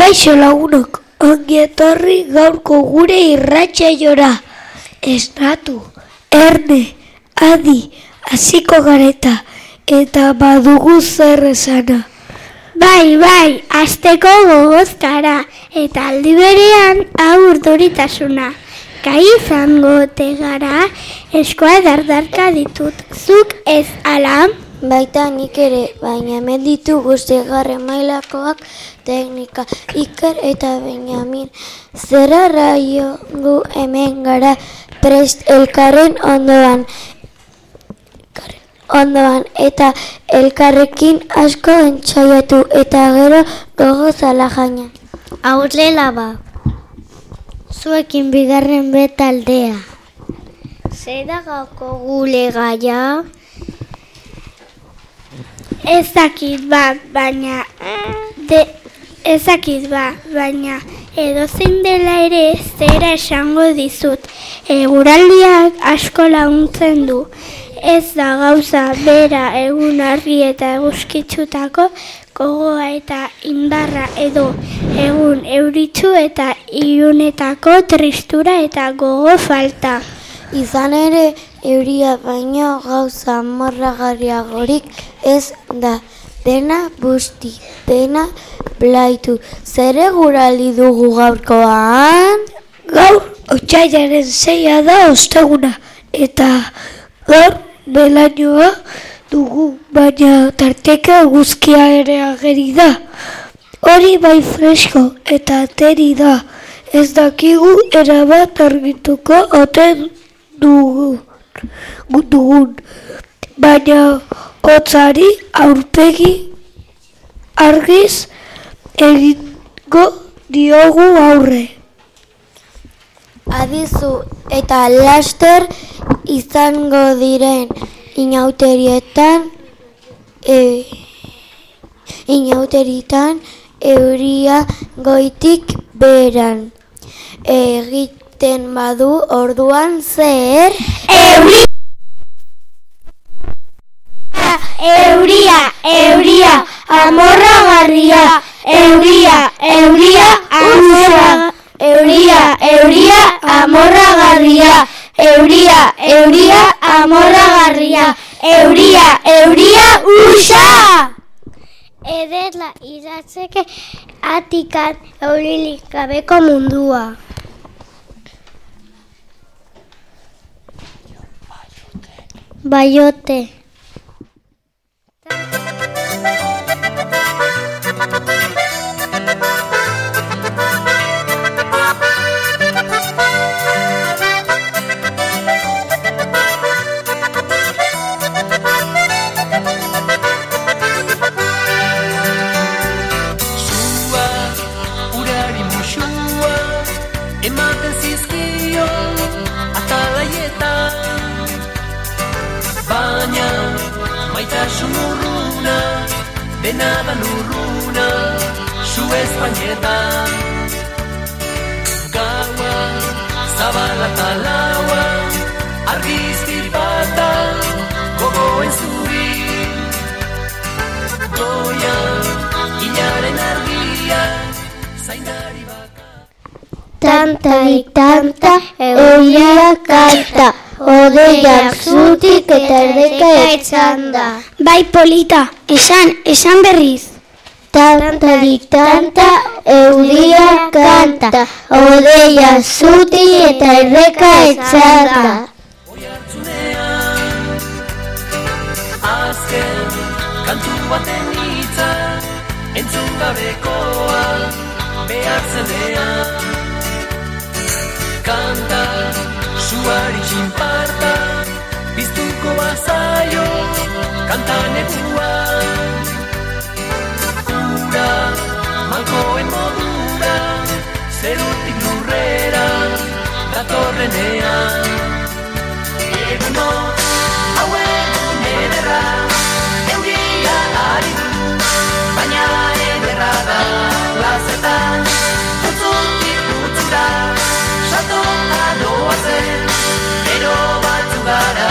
Kaixo lagunok, ongi etorri gaurko gure irratsaiora. Esnatu, erne, adi, hasiko gareta, eta badugu zer esana. Bai, hasteko gogoz gara, eta aldi berean urduritasuna. Gai izango te gara, eskoa dardarka ditut. Zuk ez ala? Baita nik ere, baina hemen ditugu seigarren mailakoak teknika, Iker eta Benjamin. Zerarraio gu hemen gara prest elkarren ondoan eta elkarrekin asko entzaiatu eta gero gogoz ala jaina. Aurrela ba. Zuekin bigarren betaldea. Zeda gauko gule gaia? Ezakit ba, baina edozein dela ere zera esango dizut. Eguraldiak asko laguntzen du. Ez da gauza bera egun argi eta eguzkitsutako gogoa eta indarra edo egun euritsu eta ilunetako tristura eta gogo falta. Izan ere, euria baino gauza morragarriagorik ez da. Dena busti, dena blaitu. Zer eguraldi dugu gaurkoan? Gaur, otsailaren 6 da osteguna, eta gaur belainoa dugu, baina tarteka eguzkia ere ageri da. Hori bai fresko eta ateri da, ez dakigu erabat argituko ote dugun, baina hotzari aurpegi argiz egingo diogu aurre. Adizu eta laster izango diren inauteritan euria goitik beran. Egiten badu orduan zer? Euria, amorragarria. Euria, amorragarria. Euria, usa! Ederla iratzeke atikan eurilik gabeko mundua. Baiote. Ematen zizkio atalaietan, baina maitasun urruna, dena da lurruna, su espainetan. Gaua, zabala eta laua, argizti bata, gogoen zuri. Goia, hilaren argia, zainari baka. Tantarik tanta, euria kanta, odeiak zutik eta erdeka etzanda. Bai polita, esan berriz. Tantarik tanta, euria kanta, odeiak zutik eta erdeka etzanda. Oihartzunean, azken kantu baten hitza, entzun gabekoa behar zenean. Kanta, suari txinparta, biztuko bazaio, kanta neguan. Ura, malkoen modura, zerutik lurrera, datorrenean. Eguno, hau egun ederra, euria ari du, baina ederra da, plazetan, utzutik utzura. Saltoka doazen, ero batzu gara.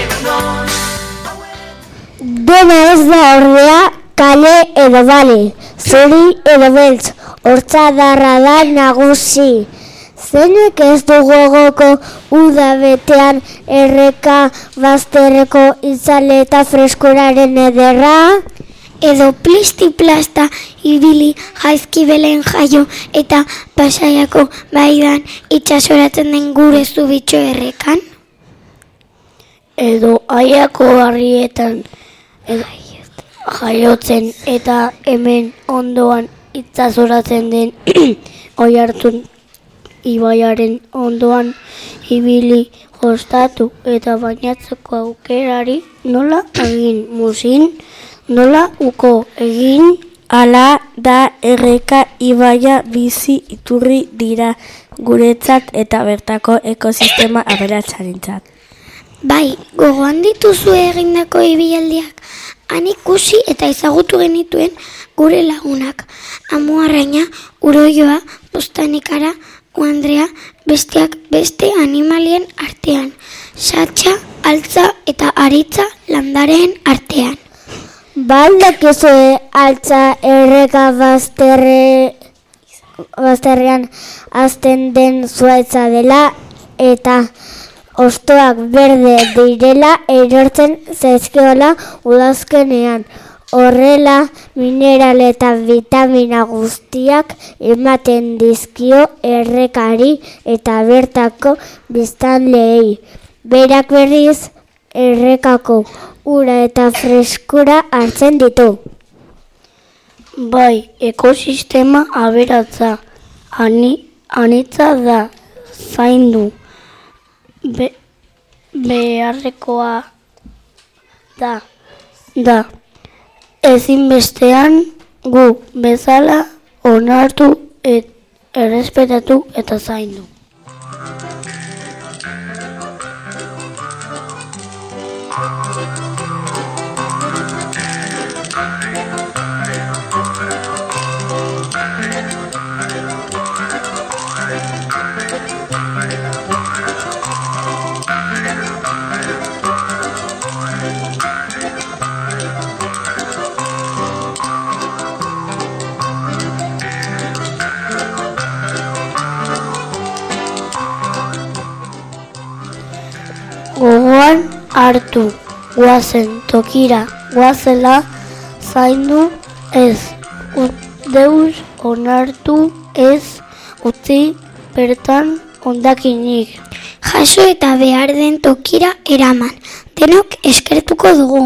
Dena ez da ordea kale edo bale. zuri edo beltz, hortzadarra da nagusi. Zeinek ez du gogoko uda betean erreka bazterreko itzale eta freskoraren ederra? Edo plisti-plasta ibili jaizkibelen jaio eta Pasaiako baidan itsasoratzen den gure zubitxo errekan? Edo Aiako harrietan jaiotzen eta hemen ondoan itsasoratzen den Oiartzun ibaiaren ondoan ibili jostatu eta bainatzeko aukerari nola egin muzin, nola uko egin. Hala da erreka ibaia bizi iturri dira guretzat eta bertako ekosistema aberatsarentzat. Bai, gogoan dituzu egindako ibilaldiak, han ikusi eta ezagutu genituen gure lagunak, Amuarraina, Uroioa, Bustanikara, Uandrea, besteak beste animalien artean, Satxa, Altza eta Aritza landareen artean. Baldakizue altza erreka bazterrean azten den zuaitza dela eta hostoak berde direla erortzen zaizkiola udazkenean. Horrela, mineral eta vitamina guztiak ematen dizkio errekari eta bertako biztanleei. Berak berriz errekako ura eta freskura hartzen ditu. Bai, ekosistema aberatsa anitza da, zaindu beharrekoa da. Ezinbestean gu bezala onartu, errespetatu eta zaindu. Gogoan hartu, guazen tokira, guazela zaindu ez, deus onartu ez, utzi bertan hondakinik. Jaso eta behar den tokira eraman, denok eskertuko dugu.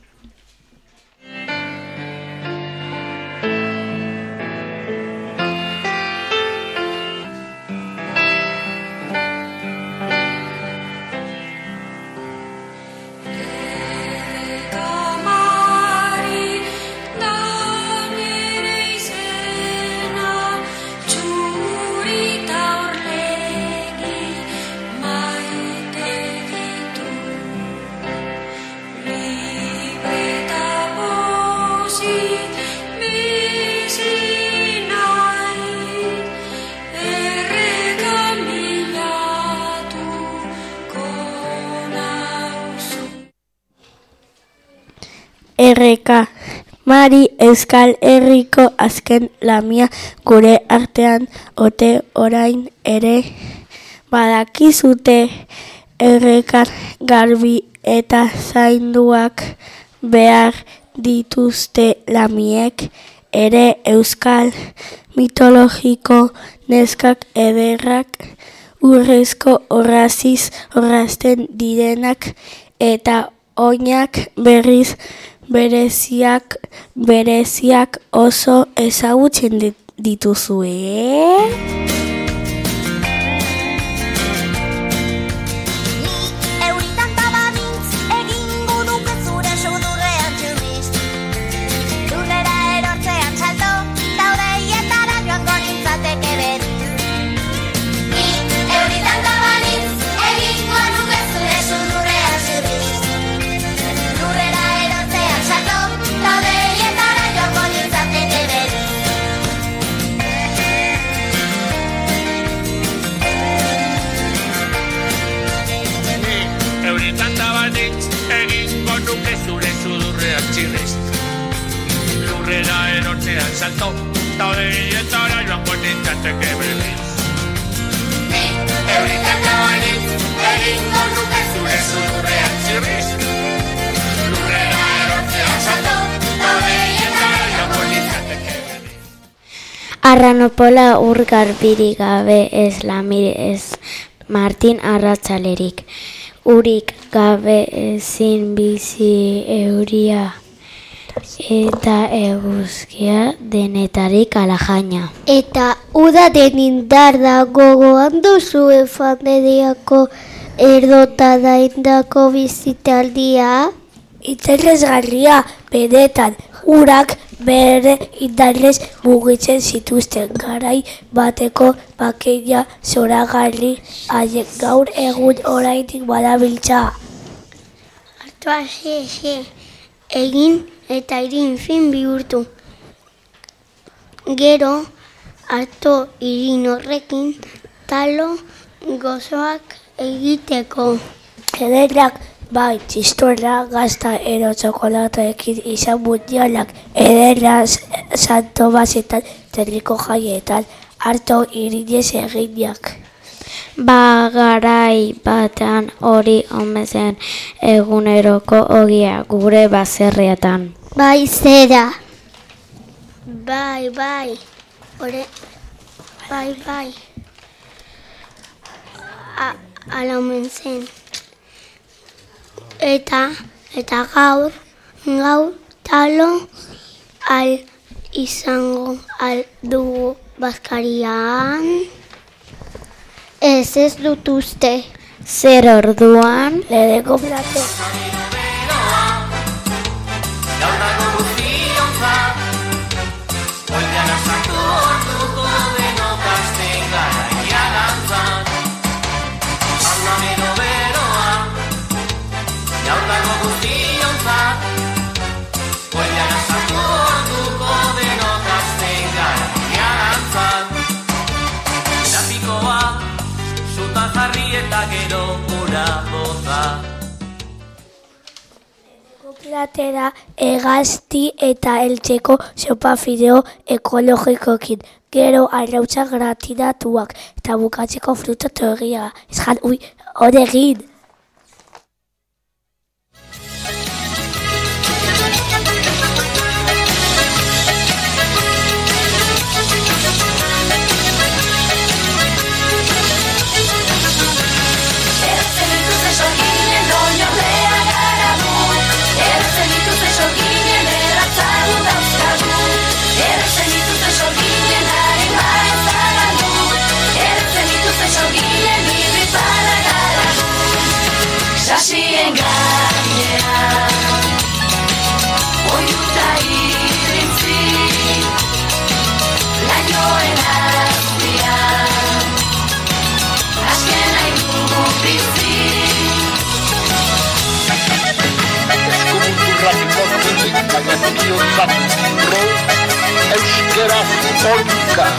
Erreka, Mari Euskal Herriko azken lamia gure artean ote orain ere badakizute errekan garbi eta zainduak behar dituzte lamiek ere euskal mitologiko neskak ederrak urrezko orraziz orrazten direnak eta oinak berriz bereziak oso ezagutzen dituzue. Madeietara joango nintzateke berriz. Ni euriketa banitz, egingo nuke zure zurrean zirriz. Lurrera erortzea salto, madeietara joango nintzateke berriz. Arranopola ur garbirik gabe ez lamir ez Martin arratzalerik. Urik gabe ezin bizi euria eta eguzkia denetarik alajaina. Eta uda den indar da gogoan duzu efamediako erdota da indako bizitaldia? Interesgarria, benetan, urak bere indarrez mugitzen zituzten garai bateko bakeina zoragarri haiek gaur egun oraindik badabiltza. Artoa egin eta irin fin bihurtu. Gero, arto irin horrekin talo gozoak egiteko. Ederrak, bai, txistorra, gazta ero txokolateekin izan mundialak, ederra santo basetan, terriko jaietan, harto irinez eginak. Garai batean hori omezen eguneroko ogia gure baserriatan. Bai, zera. Bai. Bai. Ala omen zen. Eta gaur talo al izango al dugu bazkarian. Ez dut uste. Zer orduan? Ledeko plate. Gaur dago guztiontzat, oidean asartu orduko denok hasten garaia dantzat. Aldameno beroa, gaur dago guztiontzat, oidean asartu orduko denok hasten garaia dantzat. Lapikoa, zutan jarri eta gero ura boza. Platera hegazti eta eltzeko sopa fideo ekologikokin. Gero arrautza gratinatuak eta bukatzeko fruta teoria. Ezkan, hori egin! Sasien gainean, oiuta irintzi, lainoen azpian, azken nahi dugu bizi. Eskumunturrak ikotuzik, baina ziontzat ro, euskeraz polka.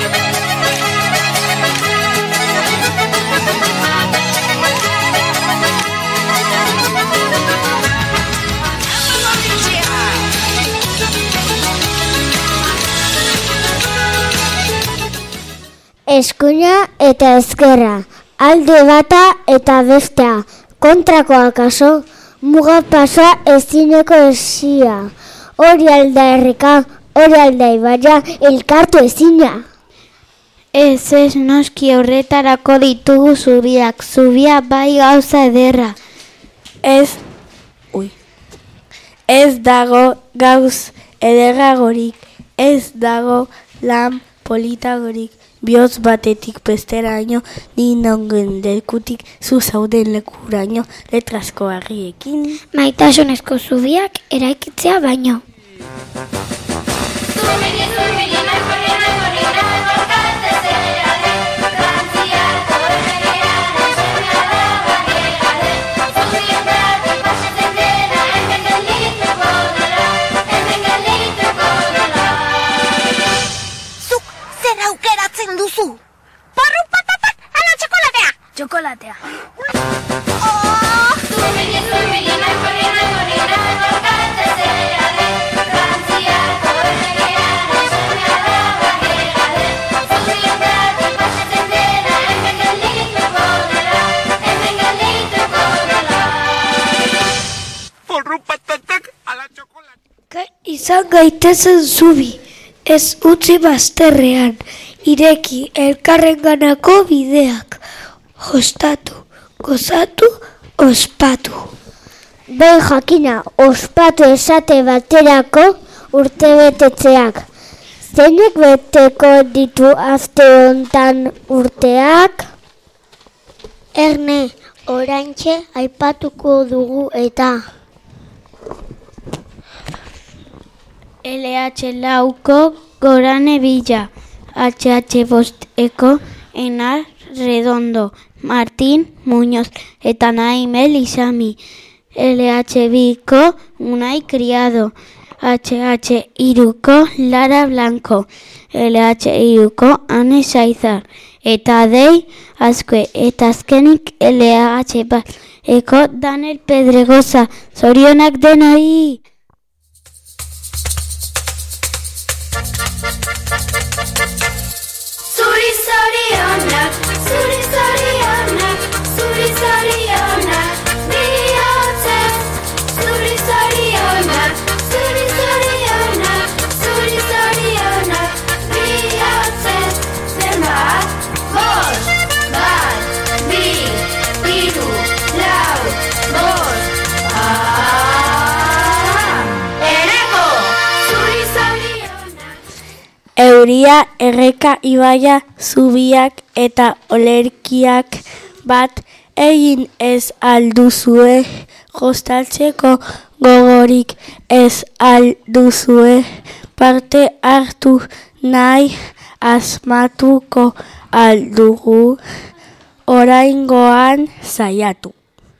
Eskuina eta ezkerra, alde bata eta bestea, kontrakoa kaso, muga pasa ezineko esia. Hori alda herrika, hori alda ibaia, elkartu ezina. Ez noski horretarako ditugu zubiak, zubia bai gauza ederra. Ez dago gauz ederragorik, ez dago lan politagorik. Bihotz batetik besteraino, ni nongen lekutik zu zauden lekuraino, letrazko harriekin. Maitasunezko zubiak eraikitzea baino. Aukeratzen duzu. Porru patatak, ala txokolatea. Txokolatea. Izan gaitezen zubi, ez utzi bazterrean, ireki elkarrenganako bideak, jostatu, gozatu, ospatu. Behin jakina, ospatu esate baterako urtebetetzeak. Zeinek beteko ditu aste hontan urteak? Erne, oraintxe aipatuko dugu eta. LH lauko Gorane Villa, HH bosteko Enar Redondo, Martín Muñoz eta Naimel Isami, LH biko Unai Criado, HH iruko Lara Blanco, LH iruko Ane Saizar, eta Dei Azkue, eta azkenik LH bateko Daniel Pedregoza, zorionak denoi! Zuri zorionak, bihotzez. Zuri zorionak, bihotzez. Zenbat, bost, bat, bi, hiru, lau, bost. Eneko, zuri zorionak. Euria, erreka, ibaia, zubiak eta olerkiak bat egin ez alduzue, jostatzeko gogorik ez alduzue, parte hartu nahi asmatuko aldugu, oraingoan saiatu.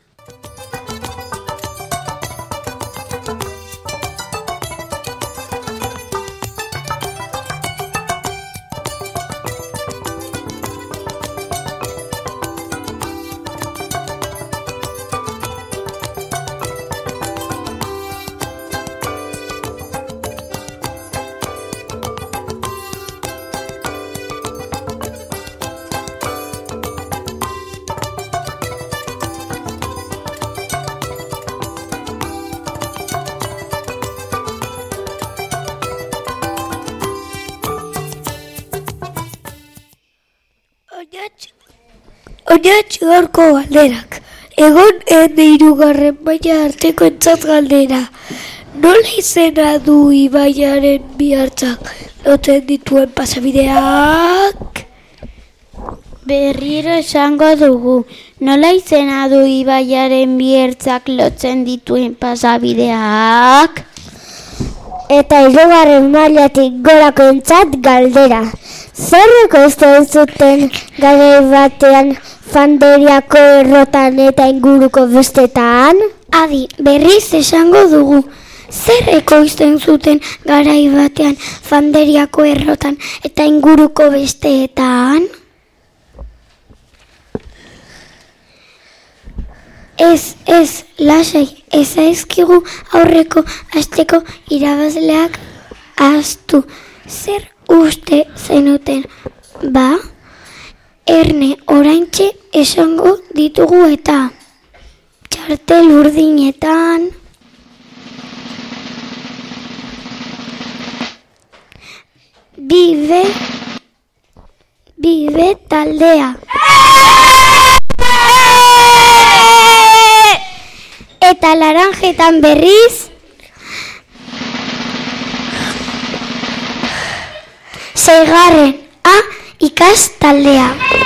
Oinatx gaurko galderak. Egon hirugarren maila arteko entzat galdera. Nola izena du ibaiaren bihartzak lotzen dituen pasabideak? Berriro esango dugu, nola izena du ibaiaren bihartzak lotzen dituen pasabideak? Eta hirugarren mailatik gorako entzat galdera. Zer ekoizten zuten garai batean Fanderiako errotan eta inguruko bestetan? Adi, berriz esango dugu. Zer ekoizten zuten garai batean Fanderiako errotan eta inguruko besteetan? Ez, lasai, ez aizkigu aurreko asteko irabazleak ahaztu. Zer uste zenuten, ba? Erne, oraintxe esango ditugu eta txartel urdinetan. Bibe taldea. Eta laranjetan berriz seigarren A ikas taldea.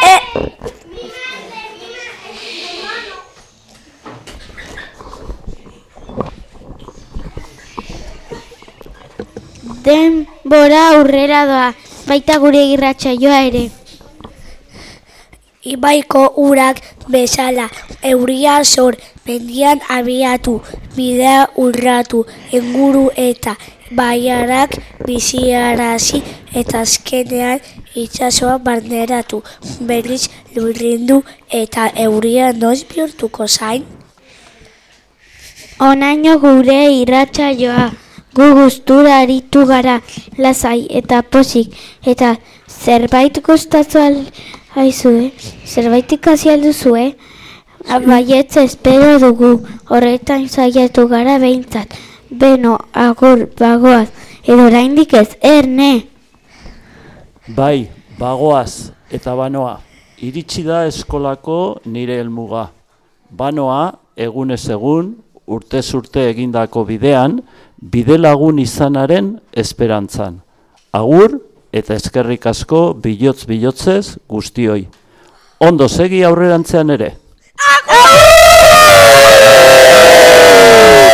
Denbora aurrera doa, baita gure irratsaioa ere. Ibaiko urak bezala, euria zor, mendian abiatu, bidea urratu, inguru eta baiarak biziarazi eta azkenean itsasoa barneratu, berriz lurrindu eta euria noiz bihurtuko zain? Onaino gure irratsaioa, gu gustura aritu gara, lasai eta pozik, eta zerbait gustatu aizue, zerbait ikasi alduzue, baietz espero dugu, horretan saiatu gara behintzat. Beno, agur, bagoaz, edo oraindik ez, Erne. Bai, bagoaz eta banoa. Iritsi da eskolako nire helmuga. Banoa, egunez egun, urtez urte egindako bidean, bidelagun izanaren esperantzan. Agur eta eskerrik asko bilotz-bilotzez guztioi. Ondo segi aurrerantzean ere.